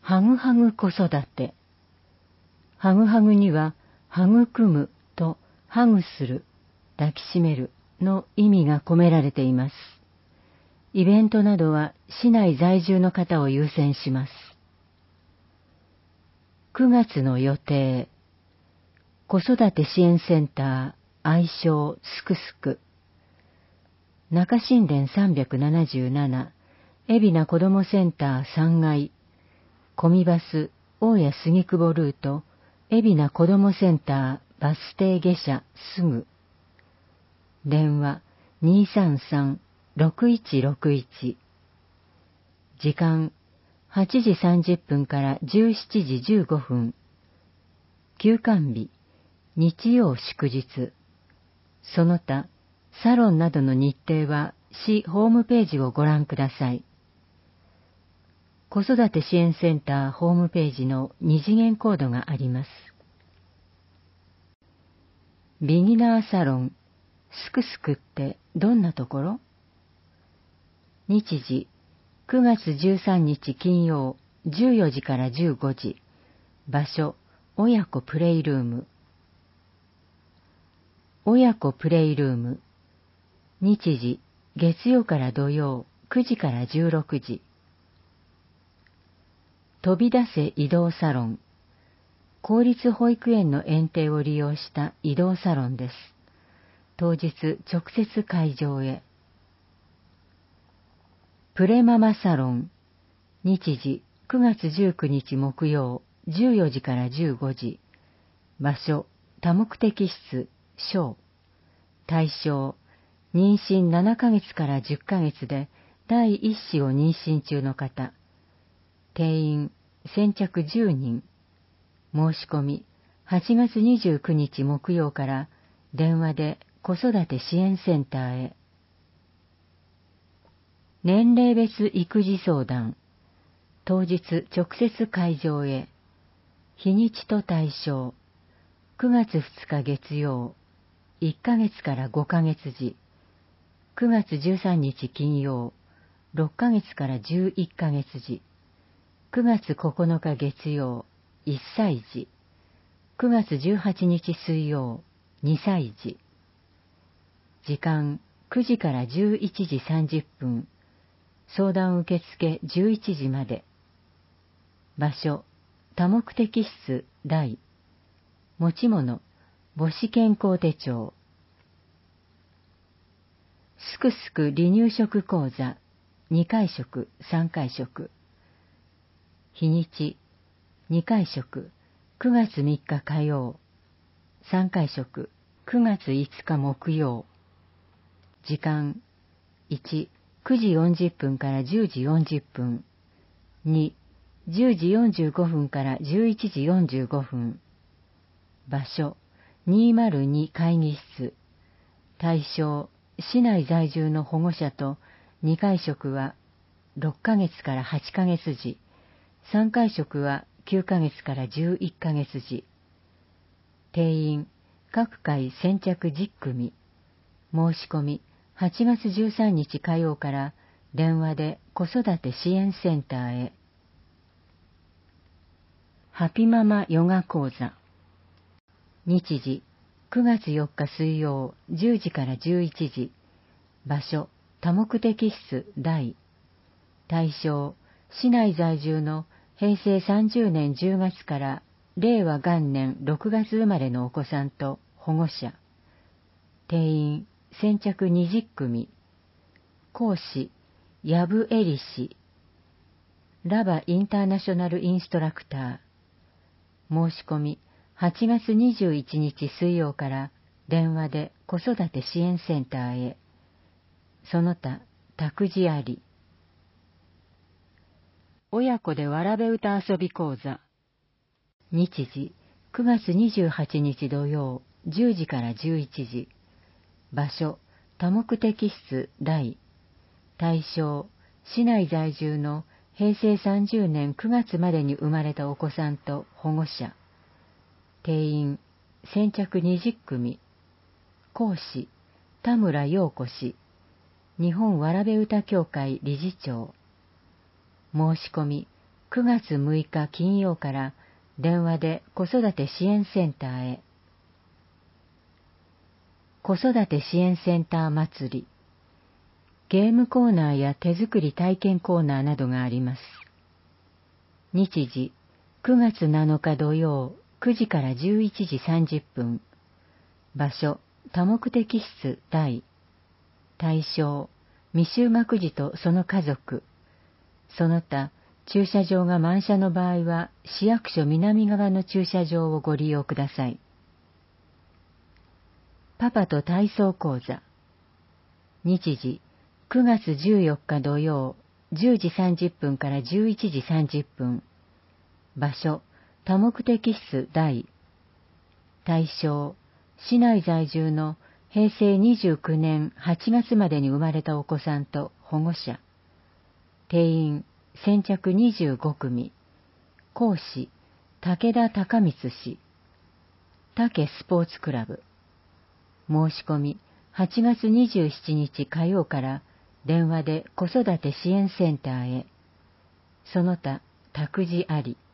はぐはぐ子育て。はぐはぐには、育むとハグする、抱きしめるの意味が込められています。イベントなどは市内在住の方を優先します。9月の予定。子育て支援センター、愛称すくすく。中新田377、海老名子どもセンター3階、コミバス大谷杉久保ルート、海老名子どもセンターバス停下車すぐ。電話233-6161。時間8時30分から17時15分。休館日、日曜祝日。その他、サロンなどの日程は市ホームページをご覧ください。子育て支援センターホームページの2次元コードがあります。ビギナーサロン、すくすくってどんなところ？日時、9月13日金曜、14時から15時。場所、親子プレイルーム。親子プレイルーム。日時、月曜から土曜、9時から16時。飛び出せ移動サロン。公立保育園の園庭を利用した移動サロンです。当日直接会場へ。プレママサロン。日時、9月19日木曜、14時から15時。場所、多目的室、小。対象、妊娠7ヶ月から10ヶ月で第1子を妊娠中の方。定員、先着10人。申し込み、8月29日木曜から電話で子育て支援センターへ。年齢別育児相談。当日直接会場へ。日にちと対象。9月2日月曜。1ヶ月から5ヶ月時。9月13日金曜。6ヶ月から11ヶ月時。9月9日月曜。1歳児。9月18日水曜。2歳児。時間9時から11時30分。相談受付11時まで。場所、多目的室大。持ち物、母子健康手帳。すくすく離乳食講座、2回食、3回食。日にち、2回食、9月3日火曜。3回食、9月5日木曜。時間、1、9時40分から10時40分。2、10時45分から11時45分。場所、202会議室。対象、市内在住の保護者と2回食は6ヶ月から8ヶ月時、3回食は9ヶ月から11ヶ月時。定員、各回先着10組。申し込み、8月13日火曜から電話で子育て支援センターへ。ハピママヨガ講座。日時、9月4日水曜10時から11時。場所、多目的室大。対象、市内在住の平成30年10月から令和元年6月生まれのお子さんと保護者。定員、先着20組。講師、藪恵里氏。ラバインターナショナルインストラクター。申し込み、8月21日水曜から電話で子育て支援センターへ。その他、託児あり。親子でわらべ歌遊び講座。日時、9月28日土曜、10時から11時。場所、多目的室大。対象、市内在住の平成30年9月までに生まれたお子さんと保護者。定員、先着20組。講師、田村陽子氏。日本わらべ歌協会理事長。申し込み、 9月6日金曜から電話で子育て支援センターへ。子育て支援センター祭り。ゲームコーナーや手作り体験コーナーなどがあります。日時、9月7日土曜、9時から11時30分。場所、多目的室大。対象、未就学児とその家族。その他、駐車場が満車の場合は、市役所南側の駐車場をご利用ください。パパと体操講座。日時、9月14日土曜、10時30分から11時30分。場所、多目的室大。対象、市内在住の平成29年8月までに生まれたお子さんと保護者。定員、先着25組。講師、武田孝光氏。武スポーツクラブ。申し込み、8月27日火曜から電話で子育て支援センターへ。その他、託児あり。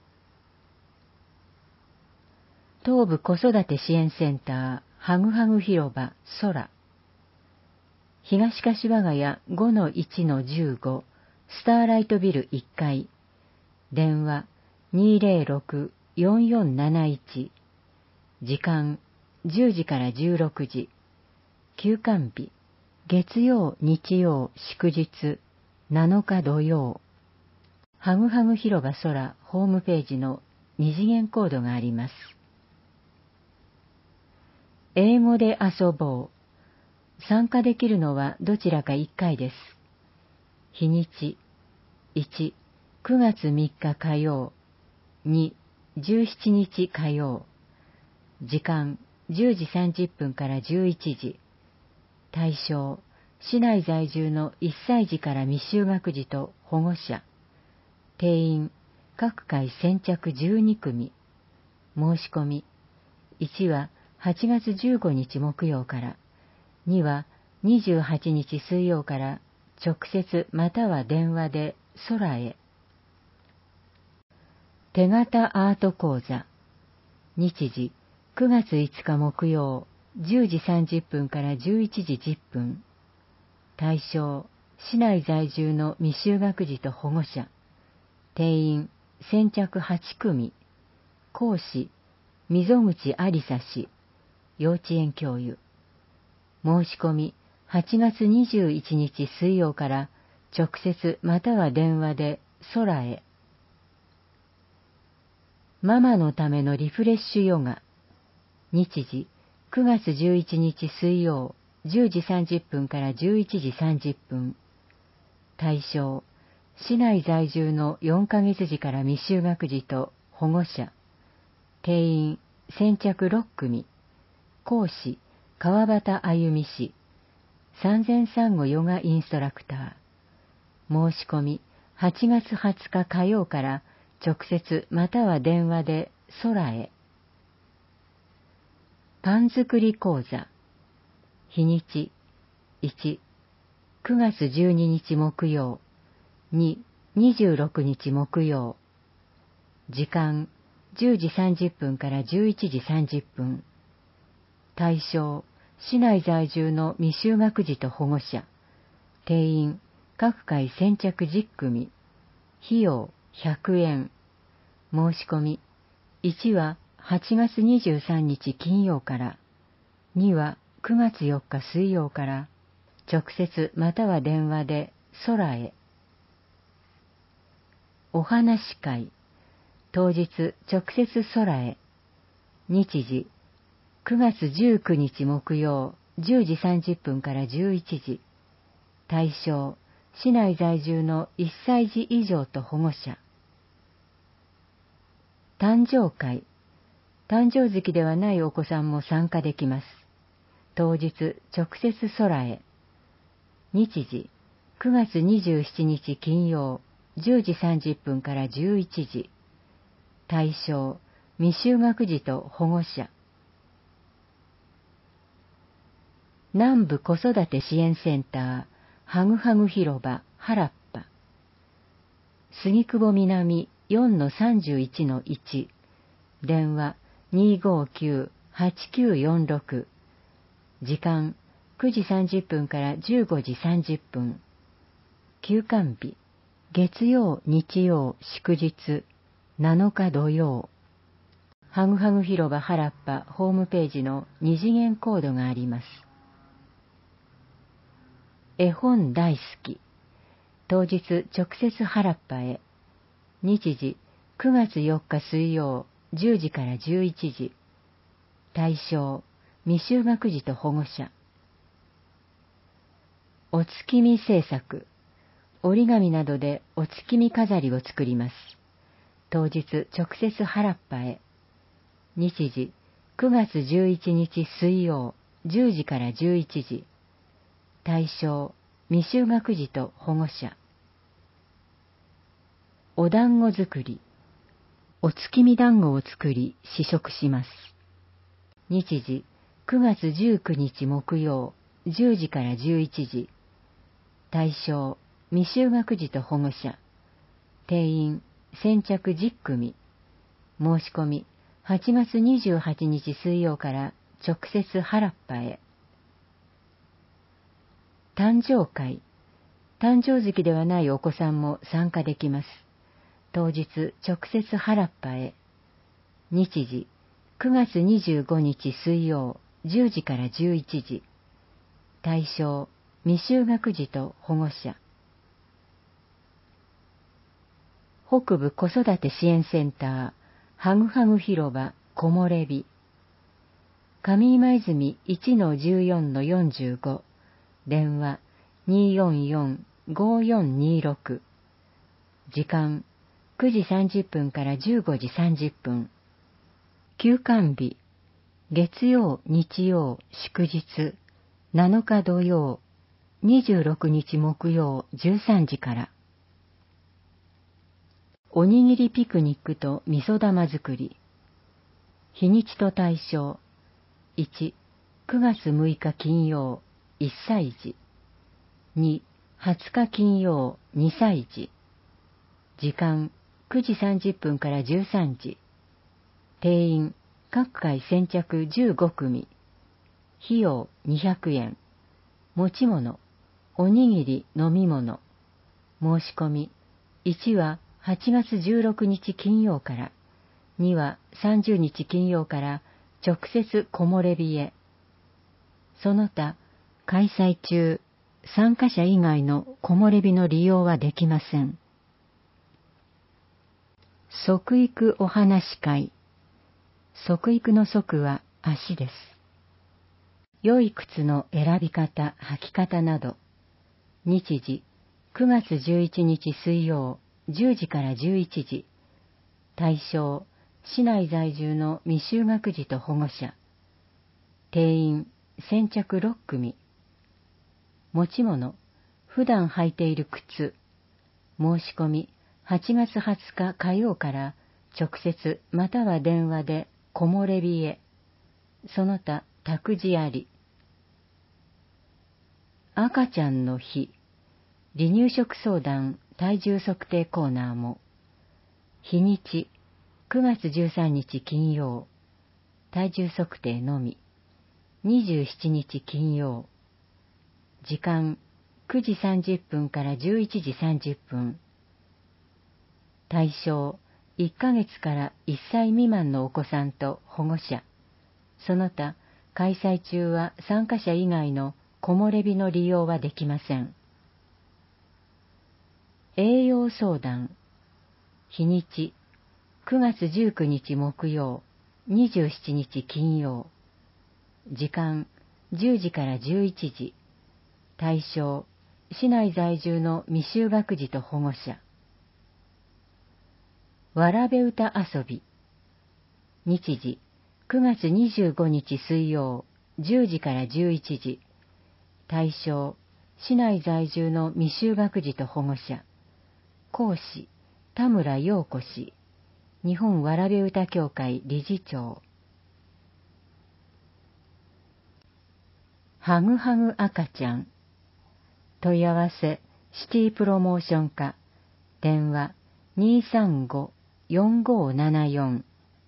東部子育て支援センター、はぐはぐ広場、空。東柏ヶ谷 5-1-15、スターライトビル1階。電話、206-4471。時間、10時から16時。休館日、月曜、日曜、祝日、7日土曜。はぐはぐ広場空ホームページの二次元コードがあります。英語で遊ぼう。参加できるのはどちらか1回です。日にち、1、9月3日火曜。2、17日火曜。時間、10時30分から11時。対象、市内在住の1歳児から未就学児と保護者。定員、各回先着12組。申し込み、1は8月15日木曜から、2は28日水曜から直接または電話で空へ。手形アート講座。日時、9月5日木曜、10時30分から11時10分。対象、市内在住の未就学児と保護者。定員、先着8組。講師、溝口ありさ氏。幼稚園教諭。申し込み、8月21日水曜から直接または電話で空へ。ママのためのリフレッシュヨガ。日時、9月11日水曜、10時30分から11時30分。対象、市内在住の4ヶ月児から未就学児と保護者。定員、先着6組。講師、川端あゆみ氏。産前産後ヨガインストラクター。申し込み、8月20日火曜から直接または電話で空へ。パン作り講座。日にち、1、9月12日木曜。2、26日木曜。時間、10時30分から11時30分。対象、市内在住の未就学児と保護者。定員、各回先着10組。費用、100円。申し込み、1は8月23日金曜から、2は9月4日水曜から、直接または電話で空へ。お話し会。当日直接空へ。日時、9月19日木曜、10時30分から11時。対象、市内在住の1歳児以上と保護者。誕生会。誕生月ではないお子さんも参加できます。当日直接空へ。日時、9月27日金曜、10時30分から11時。対象、未就学児と保護者。南部子育て支援センター、はぐはぐ広場、原っぱ。 杉久保南 4-31-1、電話259-8946、時間9時30分から15時30分、休館日、月曜、日曜、祝日、7日土曜。ハグハグ広場原っぱホームページの二次元コードがあります。絵本大好き。当日直接原っぱへ。日時9月4日水曜10時から11時。対象未就学児と保護者。お月見制作。折り紙などでお月見飾りを作ります。当日直接原っぱへ。日時9月11日水曜10時から11時。対象未就学児と保護者。お団子作り。お月見団子を作り試食します。日時9月19日木曜10時から11時。対象未就学児と保護者。定員先着10組。申し込み8月28日水曜から直接原っぱへ。誕生会。誕生月ではないお子さんも参加できます。当日直接原っぱへ。日時9月25日水曜10時から11時。対象未就学児と保護者。北部子育て支援センターハグハグ広場木漏れ日。上今泉 1-14-45、電話244-5426、時間9時30分から15時30分。休館日、月曜、日曜、祝日、7日土曜、26日木曜13時から。おにぎりピクニックと味噌玉作り。日にちと対象。1、9月6日金曜、1歳児。2、20日金曜、2歳児。時間、9時30分から13時。定員、各回先着15組。費用200円。持ち物、おにぎり、飲み物。申し込み、1は8月16日金曜から、2は30日金曜から直接木漏れ日へ。その他、開催中、参加者以外の木漏れ日の利用はできません。足育お話し会。足育の足は足です。良い靴の選び方、履き方など。日時、9月11日水曜、10時から11時。対象、市内在住の未就学児と保護者。定員、先着6組。持ち物、普段履いている靴。申し込み、8月20日火曜から直接または電話で木漏れ日へ。その他託児あり。赤ちゃんの日。離乳食相談体重測定コーナーも。日にち9月13日金曜。体重測定のみ。27日金曜。時間9時30分から11時30分。対象1ヶ月から1歳未満のお子さんと保護者。その他、開催中は参加者以外の木漏れ日の利用はできません。栄養相談。日にち9月19日木曜、27日金曜。時間10時から11時。対象市内在住の未就学児と保護者。わらべ歌遊び。日時9月25日水曜10時から11時。対象市内在住の未就学児と保護者。講師田村陽子氏。日本わらべ歌協会理事長。ハグハグ赤ちゃん。問い合わせシティプロモーション課。電話 235-4574。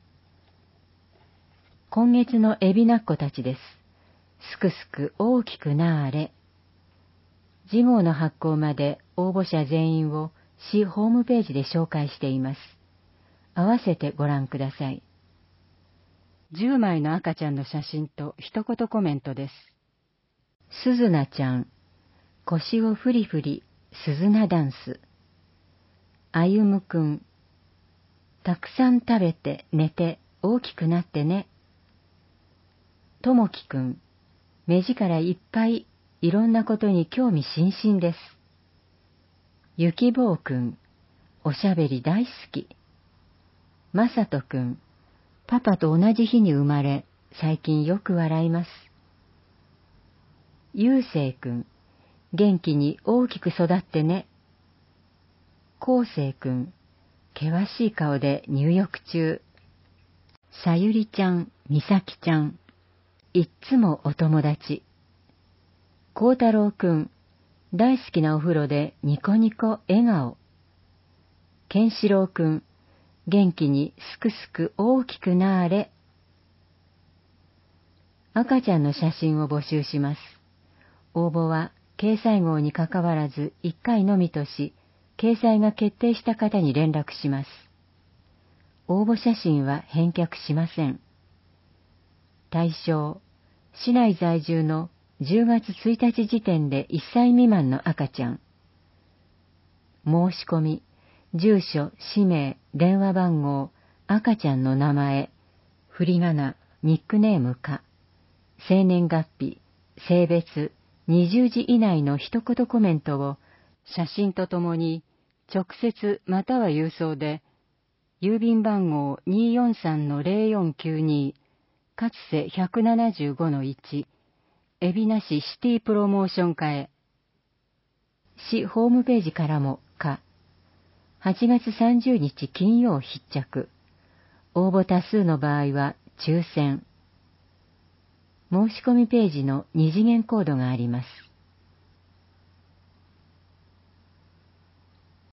今月のエビナッコたちです。すくすく大きくなーれ。次号の発行まで応募者全員を市ホームページで紹介しています。合わせてご覧ください。10枚の赤ちゃんの写真と一言コメントです。すずなちゃん、腰をふりふり、すずなダンス。あゆむくん、たくさん食べて寝て大きくなってね。ともきくん、目力いっぱいいろんなことに興味津々です。ゆきぼうくん、おしゃべり大好き。まさとくん、パパと同じ日に生まれ、最近よく笑います。ゆうせいくん、元気に大きく育ってね。こうせいくん、険しい顔で入浴中。さゆりちゃん、みさきちゃん、いっつもお友達。こうたろうくん、大好きなお風呂でニコニコ笑顔。けんしろうくん、元気にすくすく大きくなーれ。赤ちゃんの写真を募集します。応募は掲載号にかかわらず1回のみとし、掲載が決定した方に連絡します。応募写真は返却しません。対象、市内在住の10月1日時点で1歳未満の赤ちゃん。申し込み、住所、氏名、電話番号、赤ちゃんの名前、振り仮名、ニックネームか、生年月日、性別、20字以内の一言コメントを写真とともに直接または郵送で、郵便番号 243-0492、かつせ 175-1、海老名市シティプロモーション課へ。市ホームページからもか。8月30日金曜必着。応募多数の場合は抽選。申し込みページの2次元コードがあります。